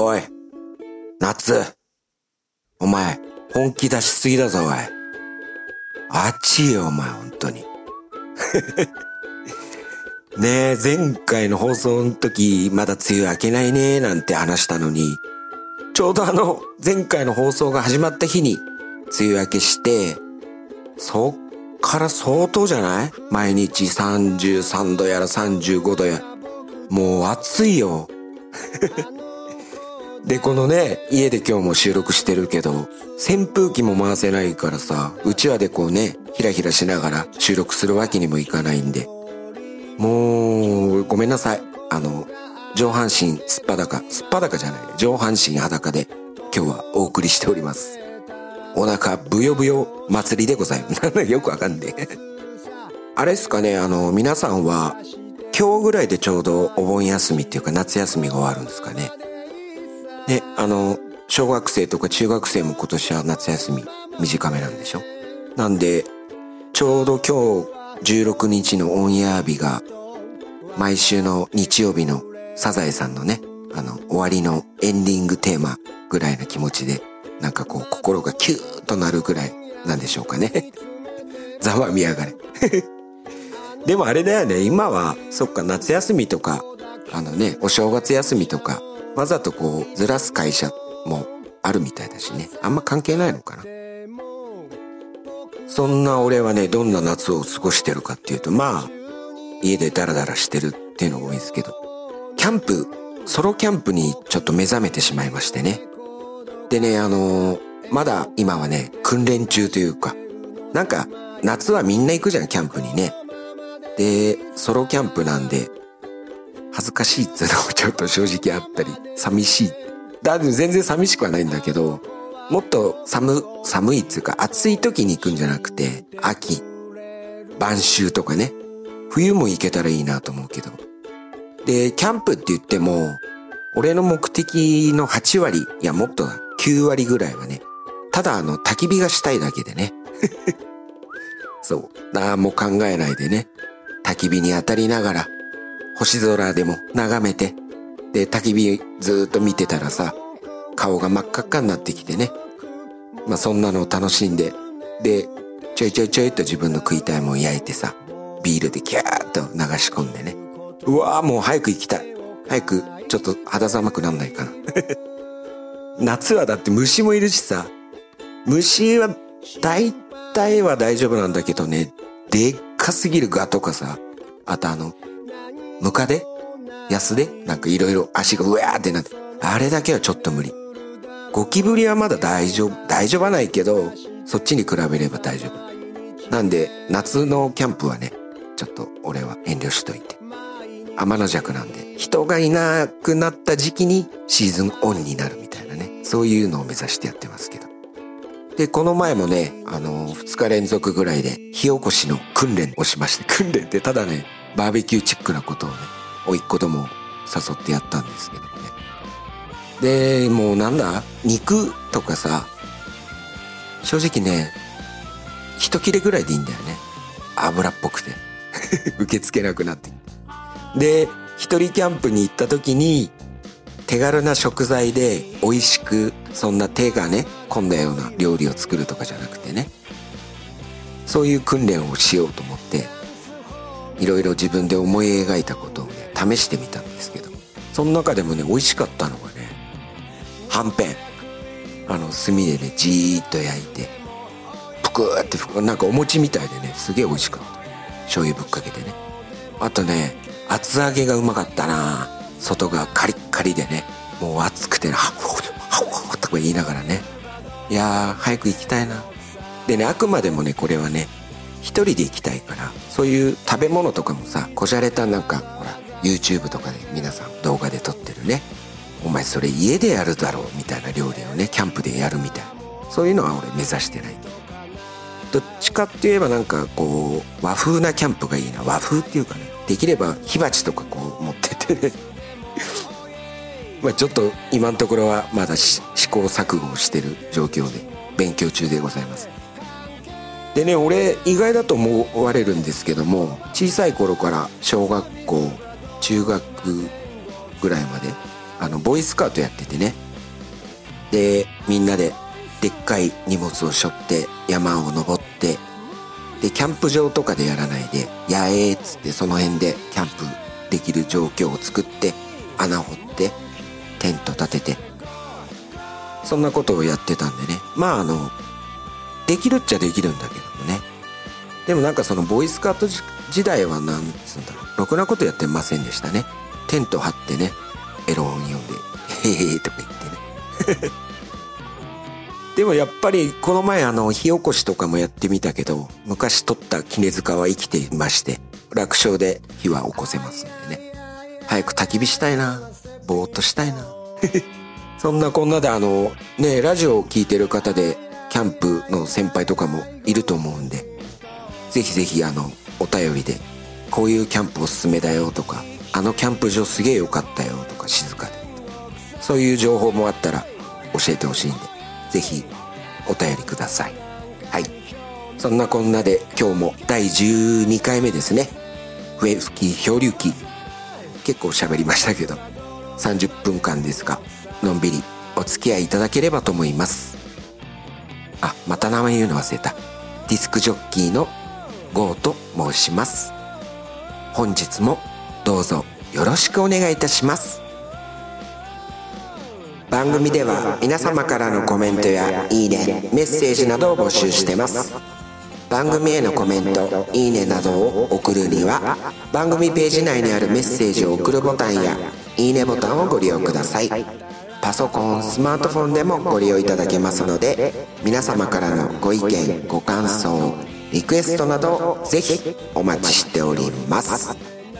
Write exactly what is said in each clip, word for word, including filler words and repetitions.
おい、夏。お前、本気出しすぎだぞ、おい。あっちいよ、お前、ほんとに。ねえ、前回の放送の時、まだ梅雨明けないね、なんて話したのに、ちょうどあの、前回の放送が始まった日に、梅雨明けして、そっから相当じゃない？毎日さんじゅうさんどやらさんじゅうごどや。もう暑いよ。で、このね、家で今日も収録してるけど、扇風機も回せないからさ、うちわでこうね、ひらひらしながら収録するわけにもいかないんで、もう、ごめんなさい。あの、上半身すっぱだか、すっぱだかじゃないね。上半身裸で今日はお送りしております。お腹ブヨブヨ祭りでございます。よくわかんねえ。あれっすかね、あの、皆さんは、今日ぐらいでちょうどお盆休みっていうか夏休みが終わるんですかね。ね、あの、小学生とか中学生も今年は夏休み短めなんでしょ？なんで、ちょうど今日じゅうろくにちのオンエア日が、毎週の日曜日のサザエさんのね、あの、終わりのエンディングテーマぐらいな気持ちで、なんかこう心がキューッとなるぐらいなんでしょうかね。ざわみやがれ。でもあれだよね、今は、そっか、夏休みとか、あのね、お正月休みとか、わざとこう、ずらす会社もあるみたいだしね。あんま関係ないのかな。そんな俺はね、どんな夏を過ごしてるかっていうと、まあ、家でダラダラしてるっていうのが多いんですけど、キャンプ、ソロキャンプにちょっと目覚めてしまいましてね。でね、あのー、まだ今はね、訓練中というか、なんか、夏はみんな行くじゃん、キャンプにね。で、ソロキャンプなんで、恥ずかしいっていうのもちょっと正直あったり、寂しい。だって全然寂しくはないんだけど、もっと寒、寒いっていうか暑い時に行くんじゃなくて、秋、晩秋とかね、冬も行けたらいいなと思うけど。で、キャンプって言っても、俺の目的のはちわり、いやもっときゅうわりぐらいはね、ただあの焚き火がしたいだけでね。そう、何も考えないでね、焚き火に当たりながら、星空でも眺めて、で、焚き火ずーっと見てたらさ、顔が真っ赤っかになってきてね。まあそんなのを楽しんで、で、ちょいちょいちょいと自分の食いたいもん焼いてさ、ビールでキャーッと流し込んでね。うわーもう早く行きたい。早くちょっと肌寒くなんないかな。夏はだって虫もいるしさ、虫は大体は大丈夫なんだけどね、でっかすぎるガとかさ、あとあの、ムカデ？ヤスデ？なんかいろいろ足がうわーってなって、あれだけはちょっと無理。ゴキブリはまだ大丈夫、大丈夫はないけど、そっちに比べれば大丈夫。なんで、夏のキャンプはね、ちょっと俺は遠慮しといて。天の弱なんで、人がいなくなった時期にシーズンオンになるみたいなね、そういうのを目指してやってますけど。で、この前もね、あのー、ふつか連続ぐらいで火起こしの訓練をしまして、訓練ってただね、バーベキューチックなことをね、甥っ子どもを誘ってやったんですけどもね。で、もうなんだ？肉とかさ、正直ね、一切れぐらいでいいんだよね。油っぽくて。受け付けなくなって。で、一人キャンプに行った時に、手軽な食材で美味しく、そんな手がね、込んだような料理を作るとかじゃなくてね、そういう訓練をしようと思って、いろいろ自分で思い描いたことをね、試してみたんですけど、その中でもね、美味しかったのがね、はんぺん。あの、炭でね、じーっと焼いて、ぷくーってふく、なんかお餅みたいでね、すげえ美味しかった。醤油ぶっかけてね。あとね、厚揚げがうまかったな。外がカリッカリでね、もう熱くてね、ハッハッハッハッとか言いながらね。いやー、早く行きたいな。でね、あくまでもね、これはね、一人で行きたいから、そういう食べ物とかもさ、こじゃれたなんか、ほら、YouTube とかで皆さん動画で撮ってるね。お前それ家でやるだろうみたいな料理をね、キャンプでやるみたいな。そういうのは俺目指してないんで。どっちかって言えばなんかこう、和風なキャンプがいいな。和風っていうかね、できれば火鉢とかこう持ってってね。まあちょっと今のところはまだ試行錯誤をしてる状況で勉強中でございます。でね、俺意外だと思われるんですけども、小さい頃から小学校、中学ぐらいまで、 あのボーイスカウトやっててね。でみんなででっかい荷物を背負って山を登って、でキャンプ場とかでやらないで、やえーっつってその辺でキャンプできる状況を作って、穴掘ってテント立てて、そんなことをやってたんでね。まああのできるっちゃできるんだけどもね。でもなんかそのボーイスカウト時代はなんつうんだろう、ろくなことやってませんでしたね。テント張ってね、エロ本読んでへへへとか言ってねでもやっぱりこの前あの火起こしとかもやってみたけど、昔取った杵塚は生きていまして、楽勝で火は起こせますんでね。早く焚き火したいな、ぼーっとしたいなそんなこんなであのね、ラジオを聞いてる方でキャンプの先輩とかもいると思うんで、ぜひぜひあのお便りでこういうキャンプおすすめだよとか、あのキャンプ場すげえ良かったよとか、静かで、そういう情報もあったら教えてほしいんで、ぜひお便りください。はい、そんなこんなで今日もだいじゅうにかいめですね。笛吹き漂流記、結構喋りましたけどさんじゅっぷんかんですが、のんびりお付き合いいただければと思います。あ、また名前言うの忘れた。ディスクジョッキーのゴーと申します。本日もどうぞよろしくお願いいたします。番組では皆様からのコメントやいいね、メッセージなどを募集してます。番組へのコメント、いいねなどを送るには、番組ページ内にあるメッセージを送るボタンやいいねボタンをご利用ください。パソコン、スマートフォンでもご利用いただけますので、皆様からのご意見、ご感想、リクエストなどぜひお待ちしております。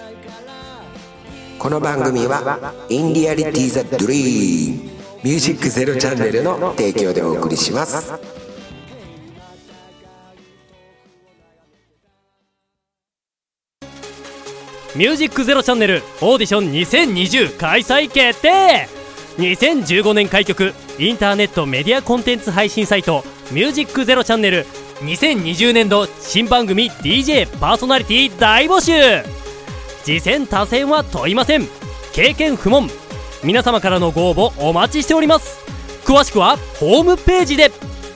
この番組はインディアリティザドリームミュージックゼロチャンネルの提供でお送りします。 ミュージックゼロチャンネルオーディションにせんにじゅう開催決定。にせんじゅうごねん開局インターネットメディアコンテンツ配信サイトミュージックゼロチャンネル、にせんにじゅうねんど新番組 ディージェー パーソナリティ大募集。次戦他戦は問いません。経験不問。皆様からのご応募お待ちしております。詳しくはホームページで。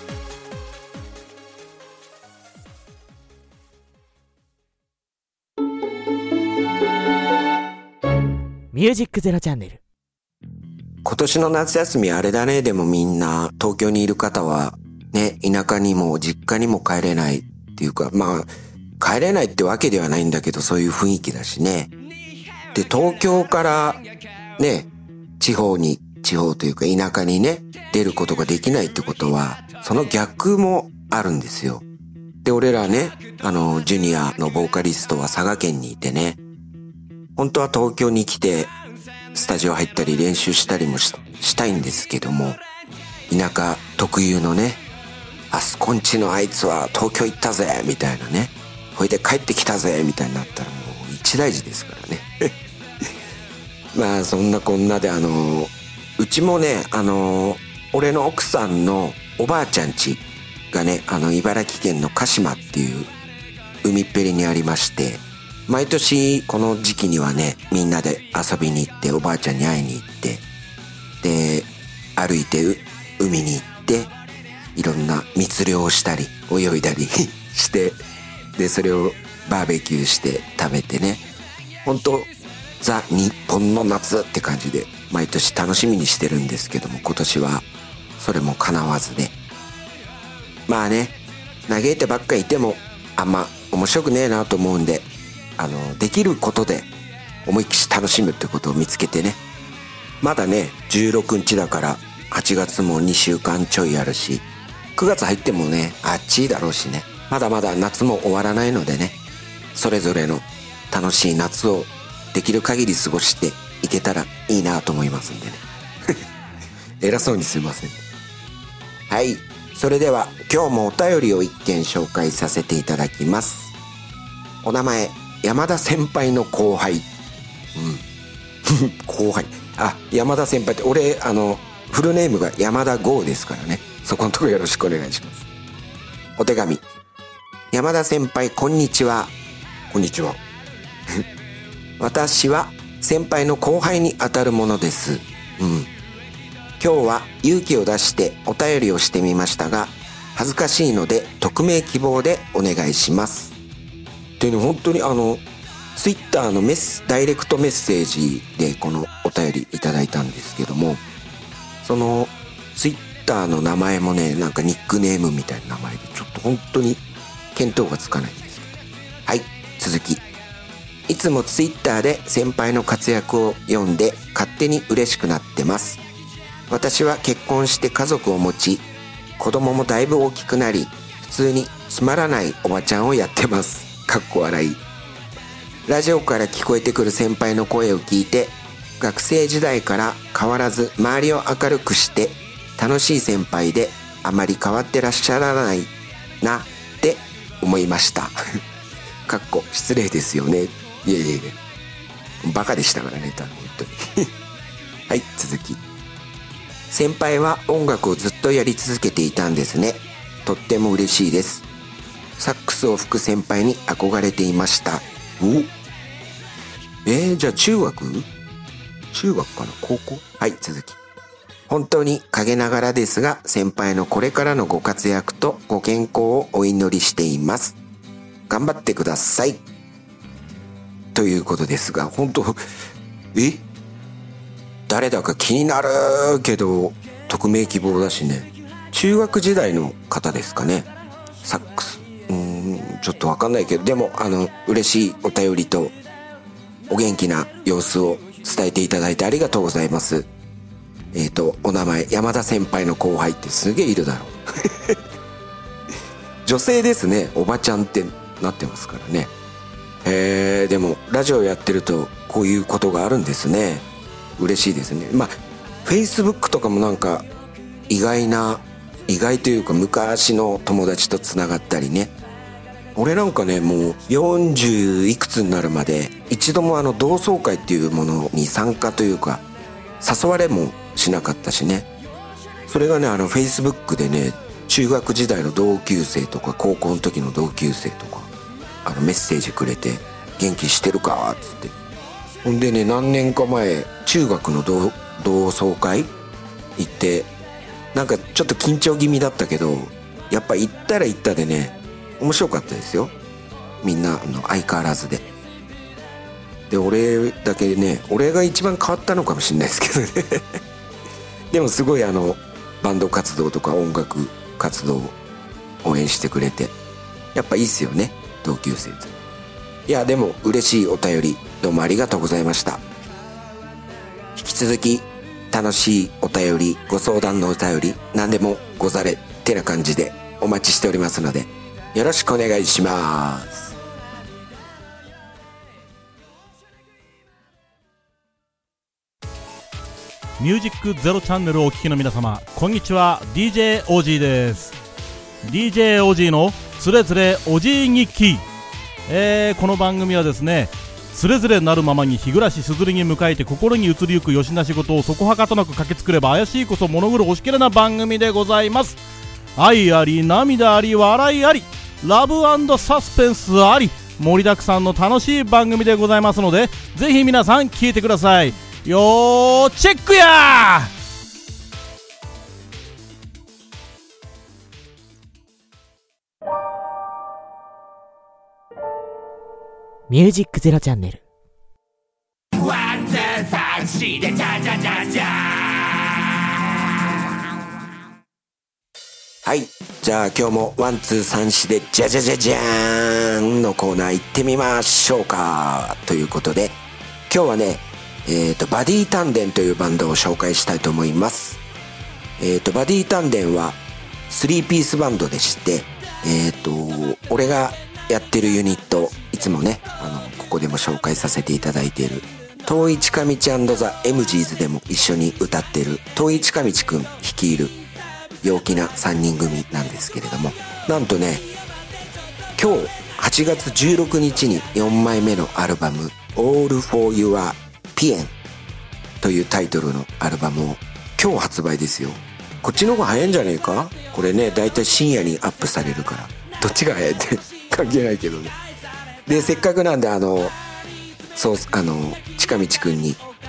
ミュージックゼロチャンネル。 今年の夏休みあれだね。でもみんな東京にいる方はね、田舎にも実家にも帰れないっていうか、まあ帰れないってわけではないんだけど、そういう雰囲気だしね。で東京からね、地方に地方というか田舎にね出ることができないってことは、その逆もあるんですよ。で俺らね、あのジュニアのボーカリストは佐賀県にいてね、本当は東京に来てスタジオ入ったり練習したりも し, したいんですけども、田舎特有のね、あそこんちのあいつは東京行ったぜみたいなね、ほいで帰ってきたぜみたいになったらもう一大事ですからねまあそんなこんなで、あのうちもね、あの俺の奥さんのおばあちゃん家がね、あの茨城県の鹿島っていう海っぺりにありまして、毎年この時期にはね、みんなで遊びに行っておばあちゃんに会いに行って、で歩いて海に行っていろんな密漁をしたり泳いだりして、でそれをバーベキューして食べてね、本当ザ日本の夏って感じで毎年楽しみにしてるんですけども、今年はそれも叶わずで、まあね、嘆いてばっかりいてもあんま面白くねえなと思うんで、あのできることで思いっきし楽しむってことを見つけてね、まだねじゅうろくにちだからはちがつもにしゅうかんちょいあるし、くがつ入ってもねあっちいだろうしね、まだまだ夏も終わらないのでね、それぞれの楽しい夏をできる限り過ごしていけたらいいなと思いますんでね偉そうにすいません。はい、それでは今日もお便りを一件紹介させていただきます。お名前山田先輩の後輩、うん後輩、あ、山田先輩って俺あのフルネームが山田剛ですからね、そこのところよろしくお願いします。お手紙。山田先輩こんにちは。こんにちは。私は先輩の後輩にあたるものです。 うん。今日は勇気を出してお便りをしてみましたが、恥ずかしいので匿名希望でお願いします。でね、本当にあのツイッターのメスダイレクトメッセージでこのお便りいただいたんですけども、そのツイッターの名前もね、なんかニックネームみたいな名前でちょっと本当に見当がつかないんですけど。はい、続き。いつもツイッターで先輩の活躍を読んで勝手に嬉しくなってます。私は結婚して家族を持ち、子供もだいぶ大きくなり、普通につまらないおばちゃんをやってます。かっこ笑い。ラジオから聞こえてくる先輩の声を聞いて、学生時代から変わらず周りを明るくして楽しい先輩で、あまり変わってらっしゃらないなって思いました。かっこ失礼ですよね。いやいやいや、バカでしたからね、多分本当に。はい、続き。先輩は音楽をずっとやり続けていたんですね。とっても嬉しいです。サックスを吹く先輩に憧れていました。おえー、じゃあ中学中学かな高校。はい、続き。本当に陰ながらですが、先輩のこれからのご活躍とご健康をお祈りしています。頑張ってください。ということですが、本当え誰だか気になるけど匿名希望だしね。中学時代の方ですかね。サックス、うーんちょっとわかんないけど、でもあの嬉しいお便りとお元気な様子を伝えていただいてありがとうございます。えっとお名前山田先輩の後輩ってすげえいるだろう。女性ですね。おばちゃんってなってますからね。へえ、でもラジオやってるとこういうことがあるんですね。嬉しいですね。まあ Facebook とかもなんか意外な意外というか昔の友達とつながったりね。俺なんかね、もうよんじゅういくつになるまで一度もあの同窓会っていうものに参加というか誘われもしなかったしね。それがね、あの Facebook でね、中学時代の同級生とか高校の時の同級生とかあのメッセージくれて、元気してるかっつって。ほんでね、何年か前中学の 同, 同窓会行って、なんかちょっと緊張気味だったけど、やっぱ行ったら行ったでね、面白かったですよ。みんなあの相変わらずで。で俺だけね、俺が一番変わったのかもしれないですけどね。でもすごいあのバンド活動とか音楽活動を応援してくれて、やっぱいいっすよね、同級生と。いやでも嬉しいお便りどうもありがとうございました。引き続き楽しいお便り、ご相談のお便り何でもござれってな感じでお待ちしておりますので、よろしくお願いします。 ミュージックゼロチャンネルをお聞きの皆様、こんにちは。 ディージェー オージー です。 ディージェー オージー のつれづれおじい日記。えー、この番組はですね、つれづれなるままに日暮らしすずりに迎えて心に移りゆくよしな仕事をそこはかとなく駆け作れば怪しいこそ物狂うおしきれな番組でございます。愛あり涙あり笑いありラブ&サスペンスあり盛りだくさんの楽しい番組でございますので、ぜひ皆さん聞いてください。よーチェックやー。 ミュージックゼロチャンネル。 ワンツーサンシーでジャジャジャジャー。 はい、じゃあ今日もワンツーサンシーでジャジャジャジャーンのコーナー行ってみましょうか。ということで今日はね、えーとバディタンデンというバンドを紹介したいと思います。えーとバディタンデンはスリーピースバンドでして、えーと俺がやってるユニット、いつもねあのここでも紹介させていただいている遠い近道&ザ・エムジーズでも一緒に歌っている遠い近道くん率いる陽気なさんにん組なんですけれども、なんとね今日はちがつじゅうろくにちによんまいめのアルバム All for Your Pain というタイトルのアルバムを今日発売ですよ。こっちの方が早いんじゃねえか。これねだいたい深夜にアップされるから、どっちが早いって関係ないけどね。でせっかくなんであのそうあの近道くんに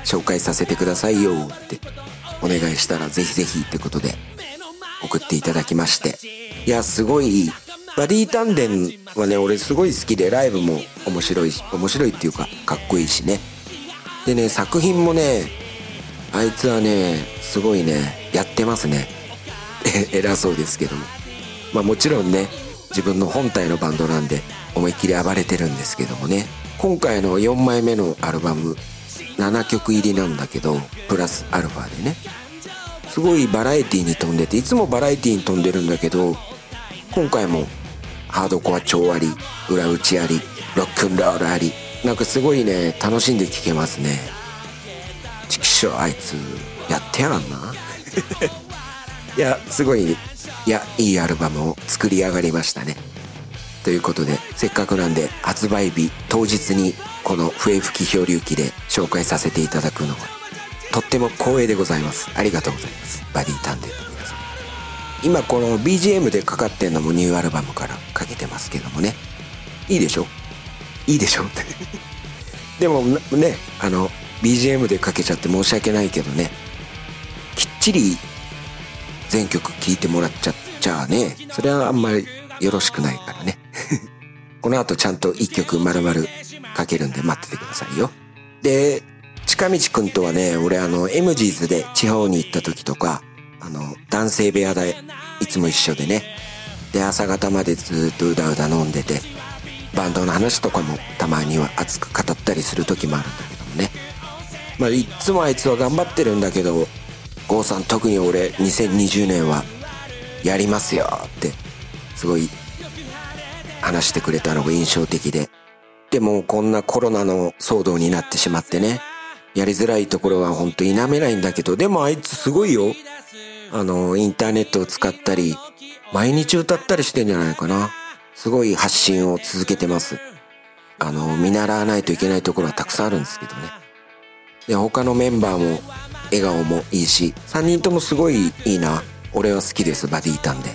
紹介させてくださいよってお願いしたら、ぜひぜひってことで送っていただきまして、いやすごいバディ丹田はね俺すごい好きで、ライブも面白いし面白いっていうかかっこいいしね。でね作品もねあいつはねすごいねやってますね偉そうですけども、まあもちろんね自分の本体のバンドなんで思いっきり暴れてるんですけどもね、今回のよんまいめのアルバムななきょく入りなんだけどプラスアルファでね、すごいバラエティに富んでて、いつもバラエティに富んでるんだけど今回もハードコア超あり、裏打ちあり、ロックンロールあり、なんかすごいね楽しんで聴けますね。ちくしょうあいつやってやがんないやすごい、いやいいアルバムを作り上がりましたね。ということでせっかくなんで発売日当日にこの笛吹き漂流記で紹介させていただくのはとっても光栄でございます。ありがとうございます。バディ丹田の皆さん、今この ビージーエム でかかってんのもニューアルバムからかけてますけどもね、いいでしょいいでしょってでもねあの ビージーエム でかけちゃって申し訳ないけどね、きっちり全曲聴いてもらっちゃっちゃね、それはあんまりよろしくないからねこの後ちゃんと一曲丸々かけるんで待っててくださいよ。で近道くんとはね俺あの エムジーズで地方に行った時とかあの男性部屋でいつも一緒でね、で朝方までずっとうだうだ飲んでてバンドの話とかもたまには熱く語ったりする時もあるんだけどもね、まあいっつもあいつは頑張ってるんだけど、郷さん特に俺にせんにじゅうねんはやりますよってすごい話してくれたのが印象的で、でもこんなコロナの騒動になってしまってねやりづらいところは本当に否めないんだけど、でもあいつすごいよ、あのインターネットを使ったり毎日歌ったりしてんじゃないかな。すごい発信を続けてます。あの見習わないといけないところはたくさんあるんですけどね。で他のメンバーも笑顔もいいしさんにんともすごいいいな、俺は好きですバディ丹田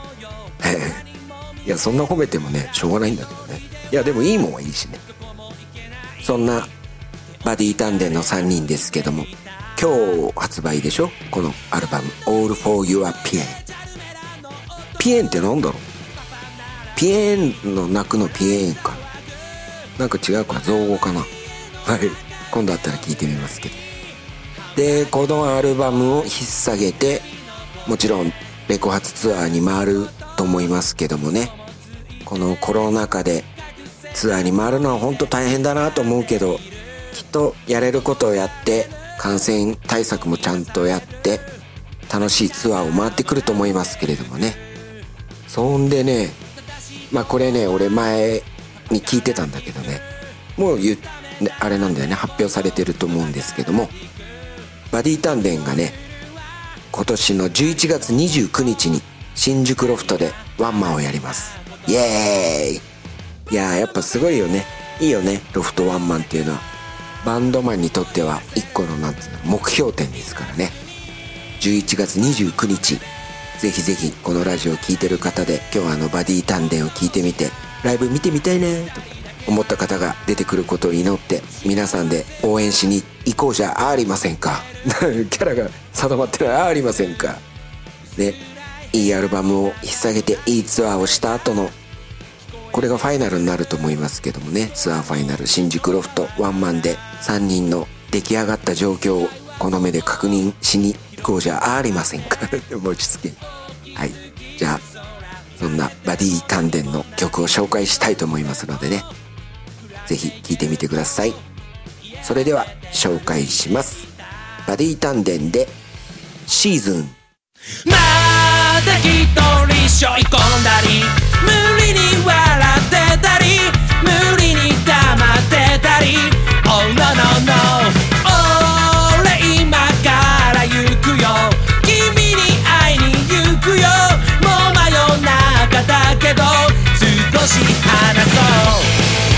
いやそんな褒めてもねしょうがないんだけどね、いやでもいいもんはいいしね。そんなバディ丹田のさんにんですけども、今日発売でしょこのアルバム All for Your Pain。 ピエンってなんだろう、ピエンの泣くのピエンかなんか違うか、造語かなはい今度あったら聞いてみますけど、でこのアルバムを引っ提げてもちろんレコ発ツアーに回ると思いますけどもね、このコロナ禍でツアーに回るのは本当大変だなと思うけど、きっとやれることをやって感染対策もちゃんとやって楽しいツアーを回ってくると思いますけれどもね。そんでねまあこれね俺前に聞いてたんだけどね、もう言うあれなんだよね、発表されてると思うんですけども、バディ丹田がね今年のじゅういちがつにじゅうくにちに新宿ロフトでワンマンをやります。イエーイ。いやーやっぱすごいよね、いいよねロフトワンマンっていうのは。バンドマンにとっては一個のなんつうの目標点ですからね。じゅういちがつにじゅうくにちぜひぜひこのラジオを聴いてる方で今日はあのバディ丹田を聴いてみてライブ見てみたいねと思った方が出てくることを祈って皆さんで応援しに行こうじゃありませんかキャラが定まってないありませんかね。いいアルバムを引っ提げていいツアーをした後のこれがファイナルになると思いますけどもね、ツアーファイナル新宿ロフトワンマンでさんにんの出来上がった状況をこの目で確認しに行こうじゃありませんか落ち着け。はい、じゃあそんなバディ丹田の曲を紹介したいと思いますのでね、ぜひ聴いてみてください。それでは紹介します。バディ丹田でシーズン。 また一人背負い込んだり無理に笑ってたり無理に黙ってたり Oh no no no 俺今から行くよ君に会いに行くよもう真夜中だけど少し話そう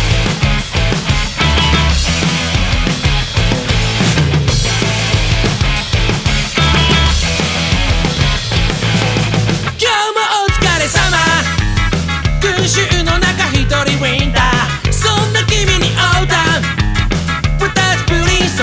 空襲の中一人ウィンターそんな君に会うた私プリンス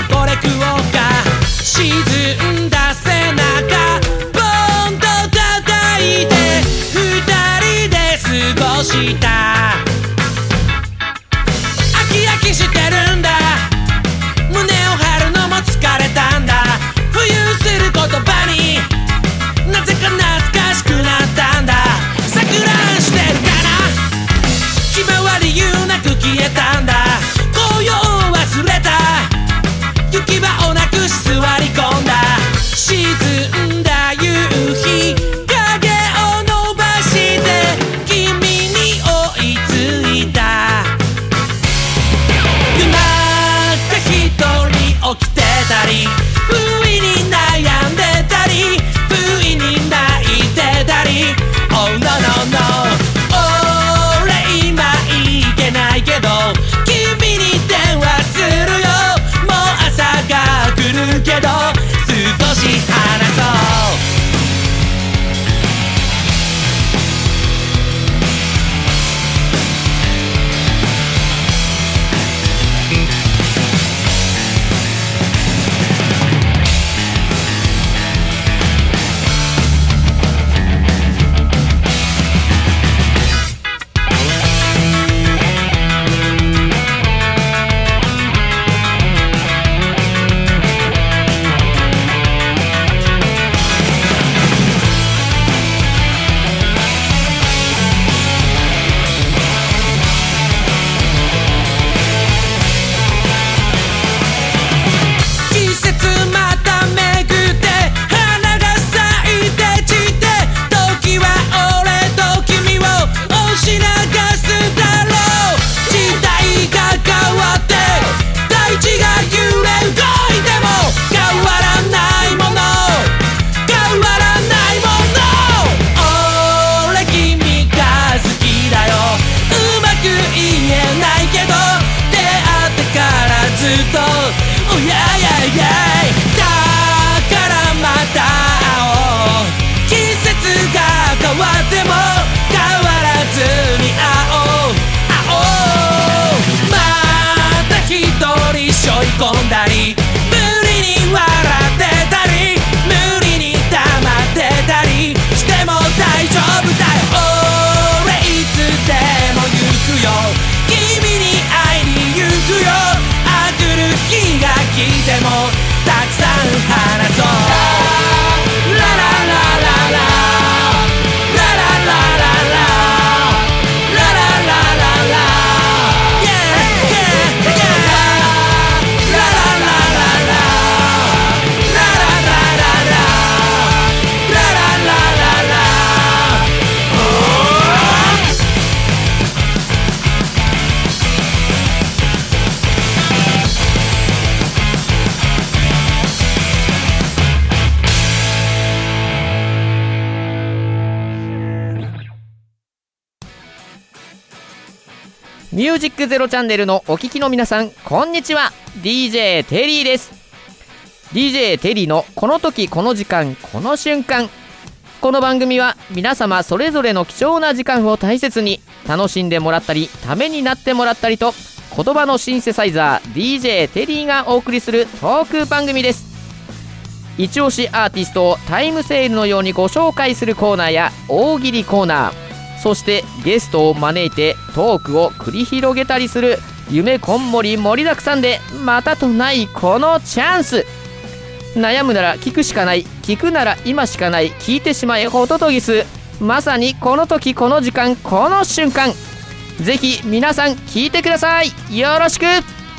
ミュージックゼロチャンネルのお聞きの皆さん、こんにちは。 ディージェー テリーです。 ディージェー テリーのこの時この時間この瞬間。この番組は皆様それぞれの貴重な時間を大切に楽しんでもらったりためになってもらったりと、言葉のシンセサイザー ディージェー テリーがお送りするトーク番組です。一押しアーティストをタイムセールのようにご紹介するコーナーや大喜利コーナー、そしてゲストを招いてトークを繰り広げたりする夢こんもり盛りだくさんでまたとないこのチャンス。悩むなら聞くしかない、聞くなら今しかない、聞いてしまえホトトギス。まさにこの時この時間この瞬間、ぜひ皆さん聞いてください。よろしく。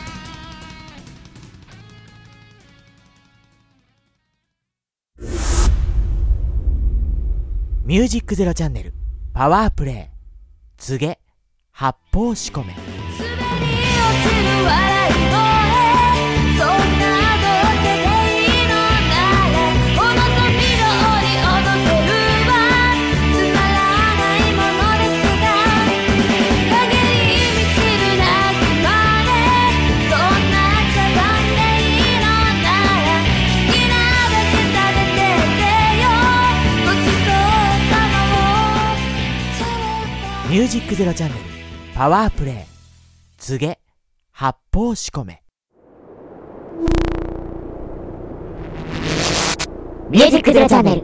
ミュージックゼロチャンネルパワープレイ、告げ発砲仕込め。 滑り落ちる笑い声、そんなどけでいいのならお望み通り踊ってるわ。つまらないものですが陰り満ちる泣きまで、そんな茶番でいいのなら好きなだけ食べてってよ。ごちそうさまをミュージックゼロチャンネルパワープレイ、告げ発砲仕込め。 ミュージックゼロチャンネル。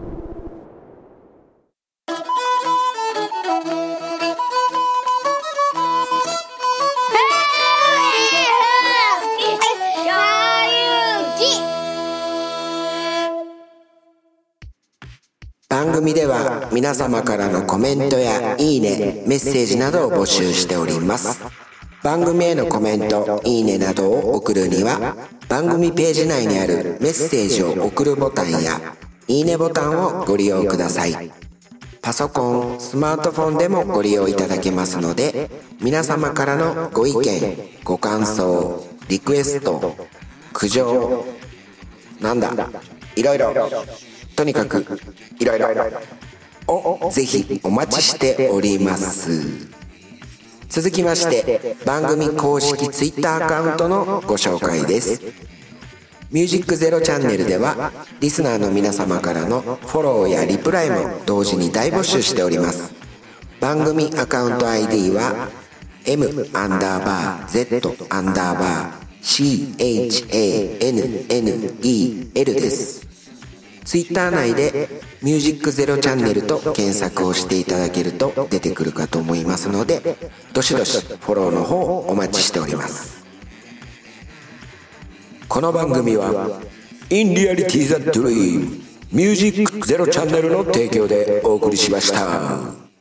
番組では皆様からのコメントやいいね、メッセージなどを募集しております。番組へのコメント、いいねなどを送るには番組ページ内にあるメッセージを送るボタンやいいねボタンをご利用ください。パソコン、スマートフォンでもご利用いただけますので、皆様からのご意見、ご感想、リクエスト、苦情、なんだ、いろいろ、とにかくいろいろをぜひお待ちしております。続きまして番組公式ツイッターアカウントのご紹介です。ミュージックゼロチャンネルではリスナーの皆様からのフォローやリプライも同時に大募集しております。番組アカウント アイディー は M アンダーバー Z アンダーバー シーエイチエーエヌエヌイーエル です。ツイッター内でミュージックゼロチャンネルと検索をしていただけると出てくるかと思いますので、どしどしフォローの方をお待ちしております。この番組は In Reality the Dream ミュージックゼロチャンネルの提供でお送りしました。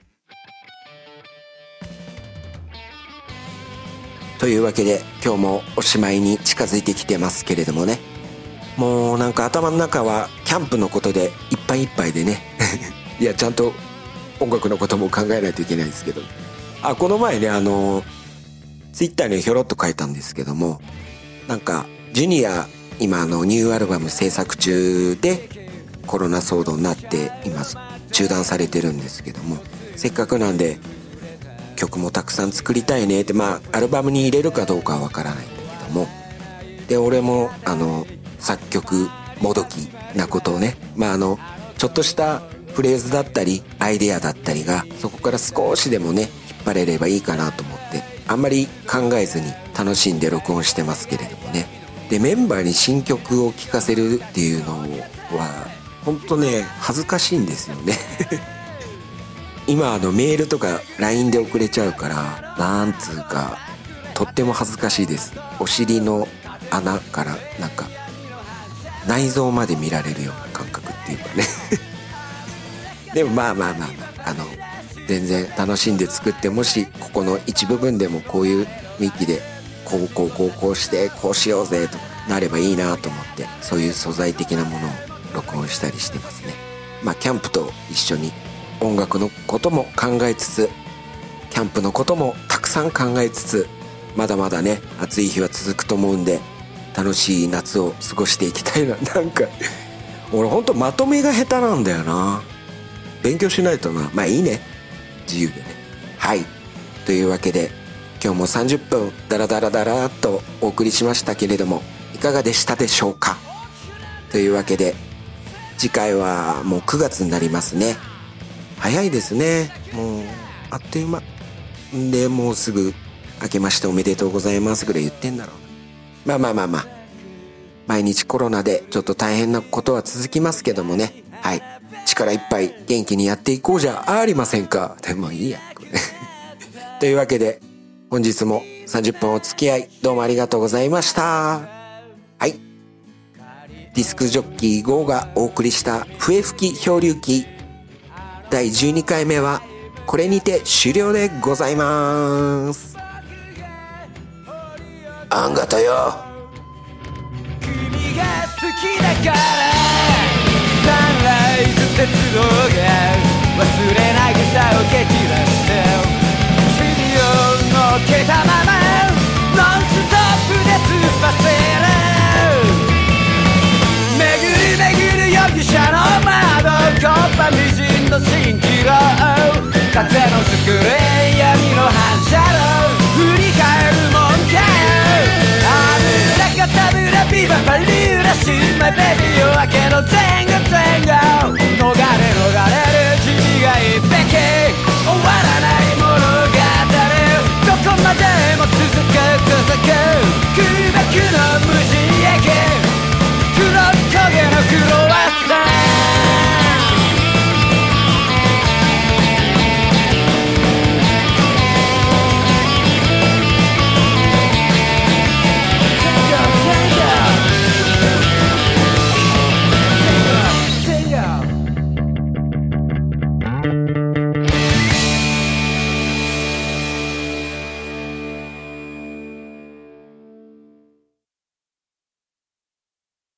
というわけで今日もおしまいに近づいてきてますけれどもね、もうなんか頭の中はキャンプのことでいっぱいいっぱいでねいやちゃんと音楽のことも考えないといけないんですけど、あこの前ねあのツイッターにひょろっと書いたんですけども、なんかジュニア今あのニューアルバム制作中でコロナ騒動になって今中断されてるんですけども、せっかくなんで曲もたくさん作りたいねって、まあアルバムに入れるかどうかはわからないんだけども、で俺もあの作曲もどきなことをね、まああのちょっとしたフレーズだったりアイデアだったりがそこから少しでもね引っ張れればいいかなと思って、あんまり考えずに楽しんで録音してますけれどもね。でメンバーに新曲を聴かせるっていうのはほんとね恥ずかしいんですよね今あのメールとか ライン で送れちゃうからなんつうかとっても恥ずかしいです。お尻の穴からなんか内臓まで見られるような感覚っていうかねでもまあまあまあ、まあ、あの全然楽しんで作って、もしここの一部分でもこういう雰囲気でこうこうこうこうしてこうしようぜとなればいいなと思って、そういう素材的なものを録音したりしてますね。まあキャンプと一緒に音楽のことも考えつつ、キャンプのこともたくさん考えつつ、まだまだね暑い日は続くと思うんで楽しい夏を過ごしていきたいな。なんか俺ほんとまとめが下手なんだよな。勉強しないとな。まあいいね、自由でね。はい、というわけで今日もさんじゅっぷんダラダラダラっとお送りしましたけれども、いかがでしたでしょうか。というわけで次回はもうくがつになりますね。早いですね。もうあっという間で、もうすぐ明けましておめでとうございますぐらい言ってんだろう。まあまあまあまあ、毎日コロナでちょっと大変なことは続きますけどもね、はい、力いっぱい元気にやっていこうじゃありませんか。でもいいやこれというわけで本日もさんじゅっぷんお付き合いどうもありがとうございました。はい、ディスクジョッキー ゴー がお送りした笛吹き漂流記だいじゅうにかいめはこれにて終了でございます。あんがとよ。 君が好きだからサンライズ鉄道が忘れない草を蹴散らしてスピードを乗っけたままノンストップで突っ走る。巡る巡る容疑者の窓コッパみじんの蜃気楼風のスクリーン闇の反射炉振り返るもんかよ。あぶらかたぶらビババリューラシュマイベビー夜明けの前後